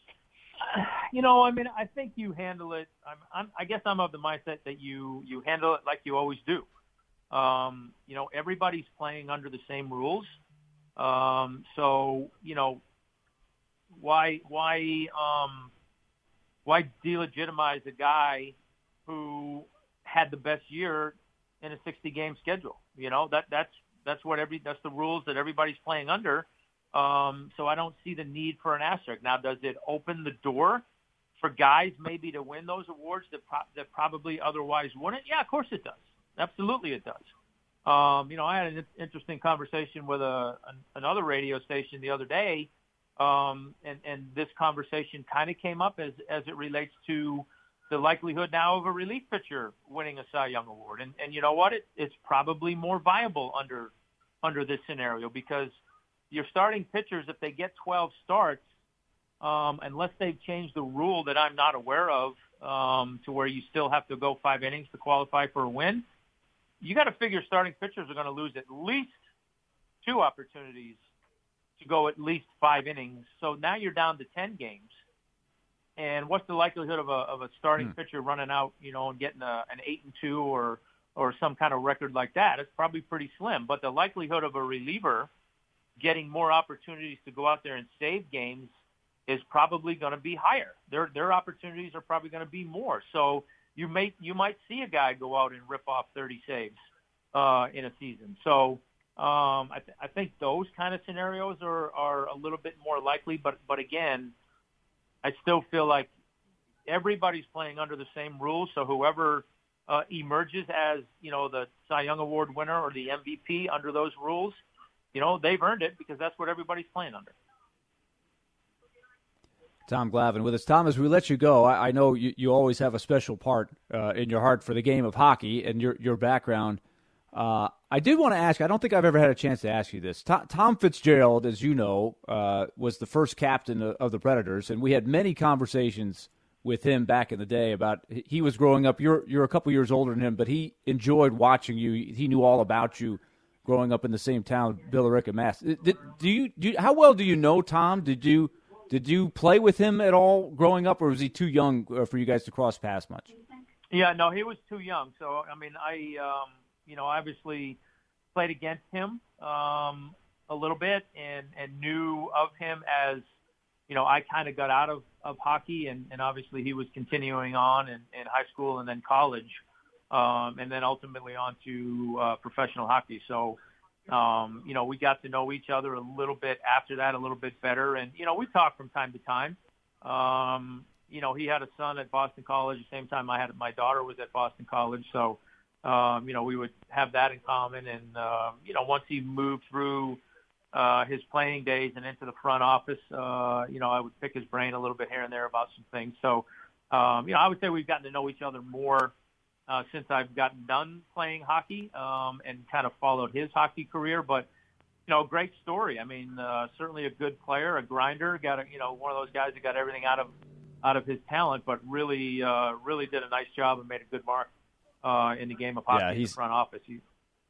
You know, I mean, I think you handle it. I'm, I'm, I guess I'm of the mindset that you, you handle it like you always do. Um, you know, everybody's playing under the same rules. Um, so, you know, why, why, um, why delegitimize a guy who had the best year in a sixty game schedule? You know, that, that's, that's what every, that's the rules that everybody's playing under. Um, so I don't see the need for an asterisk. Now, does it open the door for guys maybe to win those awards that pro- that probably otherwise wouldn't? Yeah, of course it does. Absolutely it does. Um, you know, I had an interesting conversation with a, an, another radio station the other day, um, and, and this conversation kind of came up as, as it relates to the likelihood now of a relief pitcher winning a Cy Young Award. And, and you know what? It, it's probably more viable under under this scenario because your starting pitchers, if they get twelve starts, um, unless they've changed the rule that I'm not aware of um, to where you still have to go five innings to qualify for a win, you got to figure starting pitchers are going to lose at least two opportunities to go at least five innings. So now you're down to ten games. And what's the likelihood of a of a starting hmm. pitcher running out, you know, and getting a, an eight and two or or some kind of record like that? It's probably pretty slim. But the likelihood of a reliever getting more opportunities to go out there and save games is probably going to be higher. Their their opportunities are probably going to be more. So you may you might see a guy go out and rip off thirty saves uh, in a season. So um, I, th- I think those kind of scenarios are, are a little bit more likely. But but again, I still feel like everybody's playing under the same rules. So whoever uh, emerges as, you know, the Cy Young Award winner or the M V P under those rules, you know, they've earned it because that's what everybody's playing under. Tom Glavine with us. Tom, as we let you go, I, I know you, you always have a special part uh, in your heart for the game of hockey and your, your background. Uh, I did want to ask, I don't think I've ever had a chance to ask you this. Tom, Tom Fitzgerald, as you know, uh, was the first captain of, of the Predators, and we had many conversations with him back in the day about he was growing up. You're you're a couple years older than him, but he enjoyed watching you. He knew all about you growing up in the same town, Billerica, Mass. Did, do you do you, how well do you know Tom? Did you did you play with him at all growing up, or was he too young for you guys to cross paths much? Yeah, no, he was too young. So I mean, I um, you know obviously played against him um, a little bit and and knew of him as, you know, I kind of got out of, of hockey, and, and obviously he was continuing on in, in high school and then college, um, and then ultimately on to uh, professional hockey. So, um, you know, we got to know each other a little bit after that, a little bit better. And, you know, we talk from time to time. Um, you know, he had a son at Boston College the same time I had my daughter was at Boston College. So, um, you know, we would have that in common. And, uh, you know, once he moved through Uh, his playing days and into the front office, uh, you know, I would pick his brain a little bit here and there about some things. So, um, you know, I would say we've gotten to know each other more uh, since I've gotten done playing hockey um, and kind of followed his hockey career. But, you know, great story. I mean, uh, certainly a good player, a grinder, got a, you know, one of those guys that got everything out of out of his talent, but really, uh, really did a nice job and made a good mark uh, in the game of hockey yeah, in the front office. He,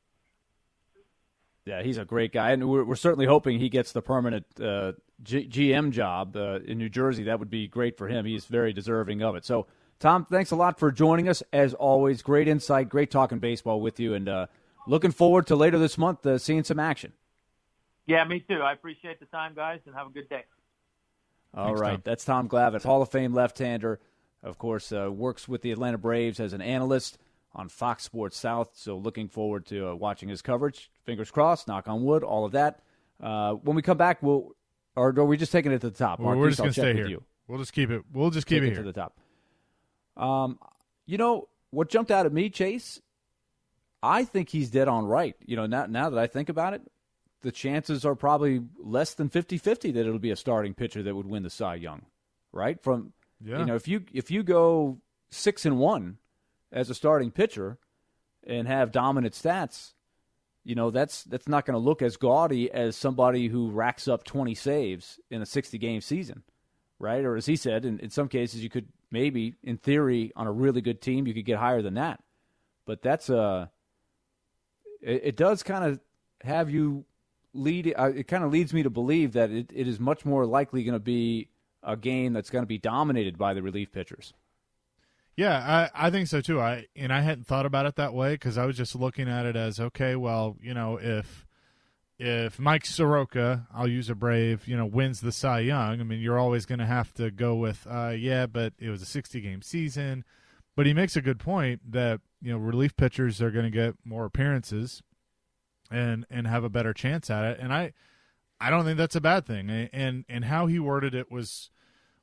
Yeah, he's a great guy, and we're, we're certainly hoping he gets the permanent uh, G- GM job uh, in New Jersey. That would be great for him. He's very deserving of it. So, Tom, thanks a lot for joining us. As always, great insight, great talking baseball with you, and uh, looking forward to later this month uh, seeing some action. Yeah, me too. I appreciate the time, guys, and have a good day. All Thanks, right, Tom. That's Tom Glavine, Hall of Fame left-hander. Of course, uh, works with the Atlanta Braves as an analyst on Fox Sports South, so looking forward to uh, watching his coverage. Fingers crossed, knock on wood, all of that. Uh, when we come back, we'll or are we just taking it to the top? Well, we're just going to stay here. You. We'll just keep it. We'll just keep Take it, it here to the top. Um, you know what jumped out at me, Chase? I think he's dead on right. You know, now now that I think about it, the chances are probably less than fifty-fifty that it'll be a starting pitcher that would win the Cy Young, right? From yeah. you know, if you if you go six and one as a starting pitcher and have dominant stats, you know, that's that's not going to look as gaudy as somebody who racks up twenty saves in a sixty-game season, right? Or as he said, in, in some cases you could maybe, in theory, on a really good team, you could get higher than that. But that's a it, it does kind of have you lead. Uh, it kind of leads me to believe that it, it is much more likely going to be a game that's going to be dominated by the relief pitchers. Yeah, I, I think so too. I and I hadn't thought about it that way because I was just looking at it as, okay, well, you know, if if Mike Soroka, I'll use a Brave, you know, wins the Cy Young, I mean, you're always going to have to go with, uh, yeah, but it was a sixty-game season. But he makes a good point that, you know, relief pitchers are going to get more appearances and and have a better chance at it. And I I don't think that's a bad thing. And and how he worded it was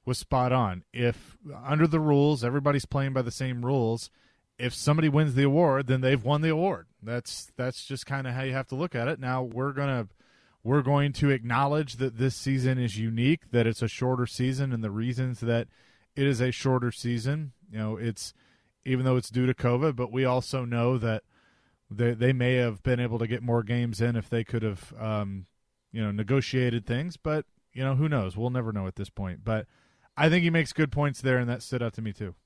was spot on. If under the rules, everybody's playing by the same rules. If somebody wins the award, then they've won the award. That's that's just kind of how you have to look at it. Now we're gonna we're going to acknowledge that this season is unique, that it's a shorter season, and the reasons that it is a shorter season. You know, it's even though it's due to COVID, but we also know that they they may have been able to get more games in if they could have um, you know negotiated things. But you know, who knows? We'll never know at this point. But I think he makes good points there, and that stood out to me too.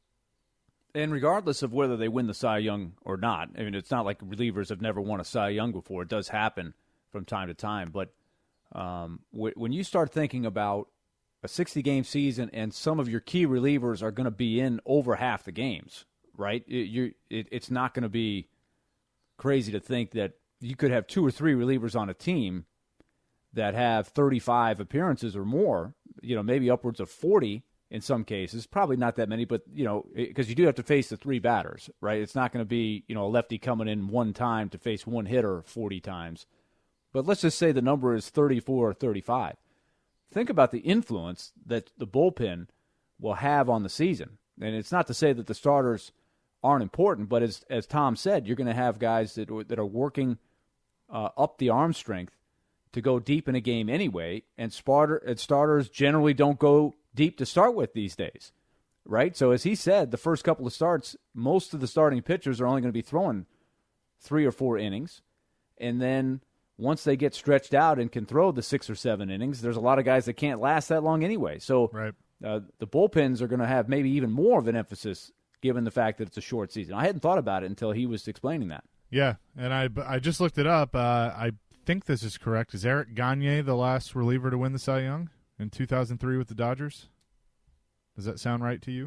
And regardless of whether they win the Cy Young or not, I mean, it's not like relievers have never won a Cy Young before. It does happen from time to time. But um, w- when you start thinking about a sixty-game season and some of your key relievers are going to be in over half the games, right? It, you're, it, it's not going to be crazy to think that you could have two or three relievers on a team that have thirty-five appearances or more, you know, maybe upwards of forty in some cases, probably not that many, but, you know, because you do have to face the three batters, right? It's not going to be, you know, a lefty coming in one time to face one hitter forty times. But let's just say the number is thirty-four or thirty-five. Think about the influence that the bullpen will have on the season. And it's not to say that the starters aren't important, but as as Tom said, you're going to have guys that, that are working uh, up the arm strength to go deep in a game anyway, and, starter, and starters generally don't go deep to start with these days, right? So as he said, the first couple of starts, most of the starting pitchers are only going to be throwing three or four innings. And then once they get stretched out and can throw the six or seven innings, there's a lot of guys that can't last that long anyway. So right. uh, the bullpens are going to have maybe even more of an emphasis given the fact that it's a short season. I hadn't thought about it until he was explaining that. Yeah, and I, I just looked it up. Uh, I think this is correct. Is Eric Gagne the last reliever to win the Cy Young in two thousand three with the Dodgers? Does that sound right to you?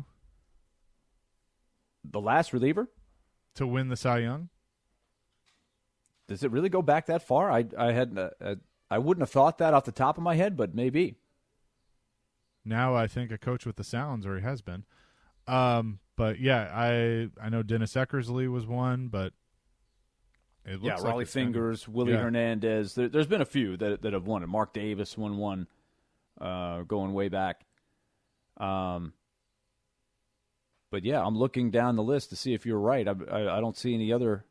The last reliever? To win the Cy Young? Does it really go back that far? I I had uh, I wouldn't have thought that off the top of my head, but maybe. Now I think a coach with the Sounds, or he has been. Um, but yeah, I I know Dennis Eckersley was one, but it looks yeah, like Raleigh Fingers, Willie yeah. Hernandez. There, there's been a few that that have won it. Mark Davis won one, uh, going way back. Um, but yeah, I'm looking down the list to see if you're right. I I, I don't see any other.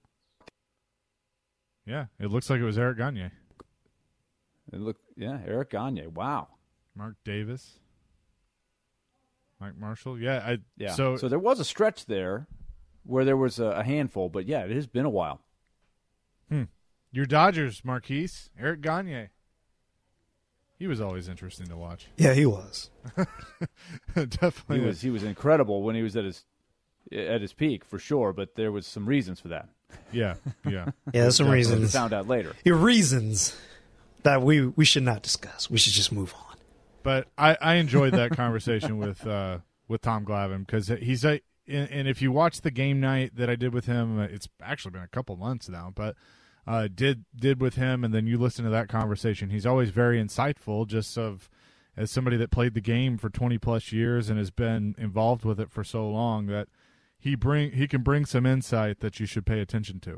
Yeah, it looks like it was Eric Gagne. It look, yeah, Eric Gagne. Wow. Mark Davis. Mike Marshall. Yeah, I yeah. So, so there was a stretch there where there was a, a handful, but yeah, it has been a while. Hmm. Your Dodgers, Marquise. Eric Gagne. He was always interesting to watch. Yeah, he was. Definitely. He was he was incredible when he was at his at his peak for sure, but there was some reasons for that. Yeah, yeah. Yeah, there's some reasons. We found out later. Your reasons that we, we should not discuss. We should just move on. But I, I enjoyed that conversation with uh, with Tom Glavine because he's a and, and if you watch the game night that I did with him, it's actually been a couple months now, but uh, did did with him, and then you listen to that conversation. He's always very insightful, just of as somebody that played the game for twenty plus years and has been involved with it for so long that he bring he can bring some insight that you should pay attention to.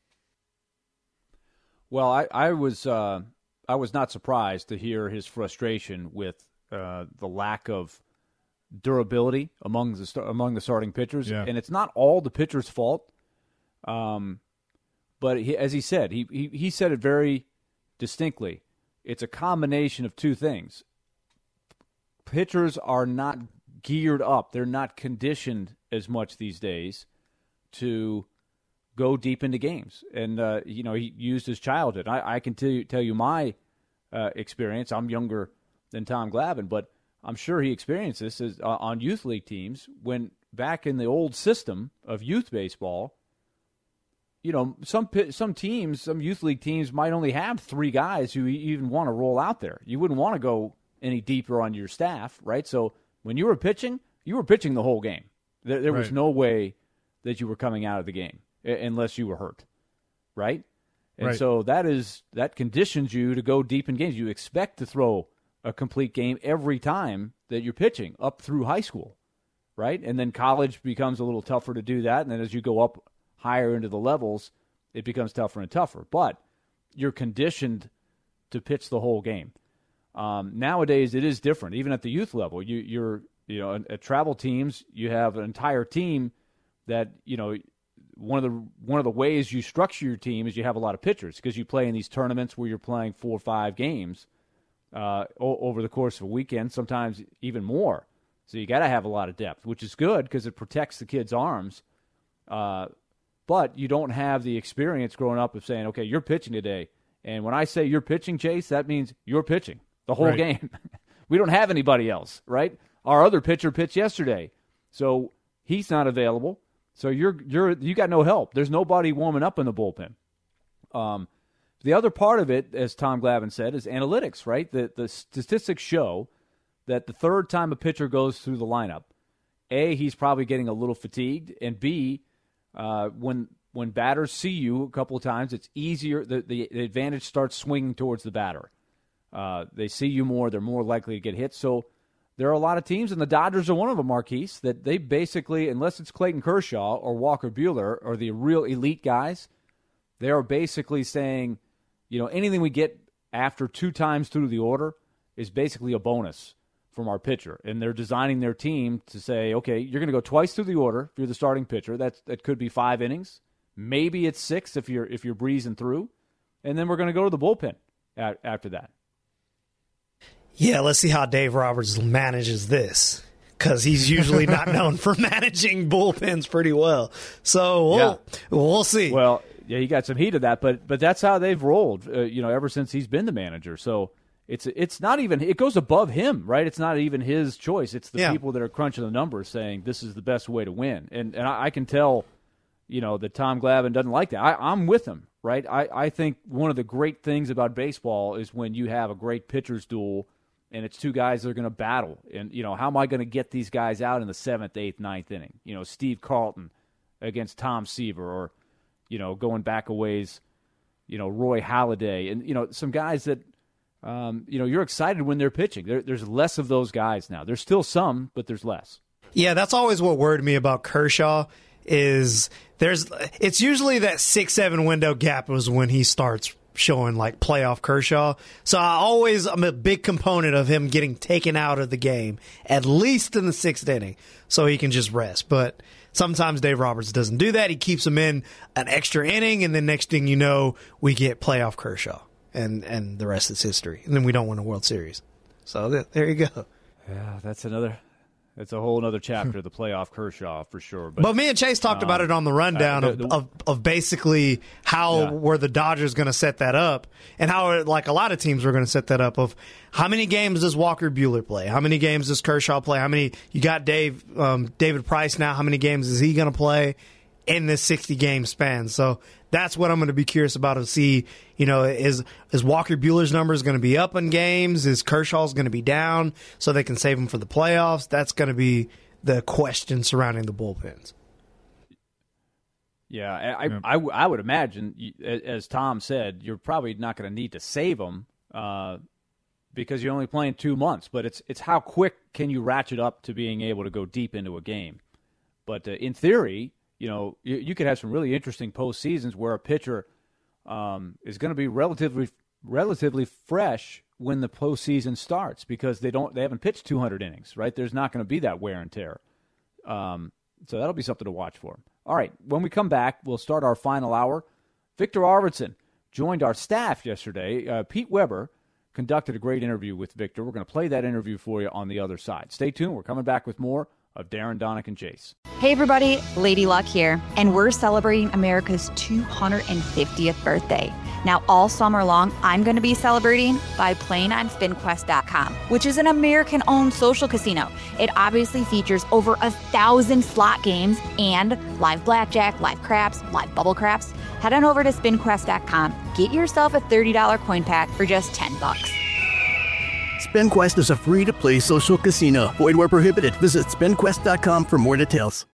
Well, I, I was uh, I was not surprised to hear his frustration with uh, the lack of durability among the among the starting pitchers, yeah. and it's not all the pitcher's fault. Um, but he, as he said, he, he he said it very distinctly. It's a combination of two things. Pitchers are not geared up; they're not conditioned as much these days to go deep into games. And, uh, you know, he used his childhood. I, I can tell you, tell you my uh, experience. I'm younger than Tom Glavine, but I'm sure he experienced this as, uh, on youth league teams when back in the old system of youth baseball, you know, some some teams, some youth league teams might only have three guys who even want to roll out there. You wouldn't want to go any deeper on your staff, right? So when you were pitching, you were pitching the whole game. There, there was right. no way that you were coming out of the game unless you were hurt, right? And right. so that is that conditions you to go deep in games. You expect to throw a complete game every time that you're pitching up through high school, right? And then college becomes a little tougher to do that, and then as you go up higher into the levels, it becomes tougher and tougher. But you're conditioned to pitch the whole game. Um, nowadays, it is different. Even at the youth level, you, you're you know at, at travel teams, you have an entire team that you know. One of the one of the ways you structure your team is you have a lot of pitchers because you play in these tournaments where you're playing four or five games uh, o- over the course of a weekend, sometimes even more. So you got to have a lot of depth, which is good because it protects the kids' arms. Uh, but you don't have the experience growing up of saying, okay, you're pitching today. And when I say you're pitching, Chase, that means you're pitching the whole right. game. We don't have anybody else, right? Our other pitcher pitched yesterday, so he's not available. So you're you're you got no help. There's nobody warming up in the bullpen. Um, the other part of it, as Tom Glavine said, is analytics, right? The the statistics show that the third time a pitcher goes through the lineup, A, he's probably getting a little fatigued, and B, uh, when when batters see you a couple of times, it's easier. The, the, the advantage starts swinging towards the batter. Uh, they see you more. They're more likely to get hit. So there are a lot of teams, and the Dodgers are one of them, Marquise, that they basically, unless it's Clayton Kershaw or Walker Buehler or the real elite guys, they are basically saying, you know, anything we get after two times through the order is basically a bonus from our pitcher. And they're designing their team to say, okay, you're going to go twice through the order if you're the starting pitcher. That's, that could be five innings. Maybe it's six if you're if you're breezing through. And then we're going to go to the bullpen at, after that. Yeah, let's see how Dave Roberts manages this, because he's usually not known for managing bullpens pretty well. So we'll, yeah. we'll see. Well, yeah, he got some heat of that, but but that's how they've rolled, uh, you know, ever since he's been the manager. So it's it's not even – it goes above him, right? It's not even his choice. It's the yeah. people that are crunching the numbers saying this is the best way to win. And and I, I can tell, you know, that Tom Glavine doesn't like that. I, I'm with him, right? I, I think one of the great things about baseball is when you have a great pitcher's duel – and it's two guys that are going to battle. And, you know, how am I going to get these guys out in the seventh, eighth, ninth inning? You know, Steve Carlton against Tom Seaver, or, you know, going back a ways, you know, Roy Halladay. And, you know, some guys that, um, you know, you're excited when they're pitching. There, there's less of those guys now. There's still some, but there's less. Yeah, that's always what worried me about Kershaw is there's – it's usually that six seven window gap was when he starts showing like playoff Kershaw. So I always, I'm a big component of him getting taken out of the game, at least in the sixth inning, so he can just rest. But sometimes Dave Roberts doesn't do that. He keeps him in an extra inning, and then next thing you know, we get playoff Kershaw, and, and the rest is history. And then we don't win a World Series. So th- there you go. Yeah, that's another... It's a whole other chapter, the playoff Kershaw, for sure. But, but me and Chase talked um, about it on the rundown uh, the, the, of, of, of basically how yeah. were the Dodgers going to set that up, and how, like a lot of teams were going to set that up, of how many games does Walker Buehler play? How many games does Kershaw play? How many, you got Dave um, David Price now, how many games is he going to play in this sixty-game span? So that's what I'm going to be curious about to see, you know, is is Walker Buehler's numbers going to be up in games? Is Kershaw's going to be down so they can save him for the playoffs? That's going to be the question surrounding the bullpens. Yeah, I, yeah. I, I, I would imagine, as Tom said, you're probably not going to need to save them uh, because you're only playing two months. But it's it's how quick can you ratchet up to being able to go deep into a game. But uh, in theory, you know, you, you could have some really interesting postseasons where a pitcher um, is going to be relatively relatively fresh when the postseason starts because they don't they haven't pitched two hundred innings, right? There's not going to be that wear and tear. Um, so that'll be something to watch for. All right, when we come back, we'll start our final hour. Victor Arvidsson joined our staff yesterday. Uh, Pete Weber conducted a great interview with Victor. We're going to play that interview for you on the other side. Stay tuned. We're coming back with more of Darren, Donick, and Chase. Hey everybody, Lady Luck here, and we're celebrating America's two hundred fiftieth birthday. Now all summer long, I'm going to be celebrating by playing on spin quest dot com, which is an American-owned social casino. It obviously features over a thousand slot games and live blackjack, live craps, live bubble craps. Head on over to spin quest dot com, get yourself a thirty dollars coin pack for just ten bucks. SpinQuest is a free-to-play social casino. Void where prohibited. Visit spin quest dot com for more details.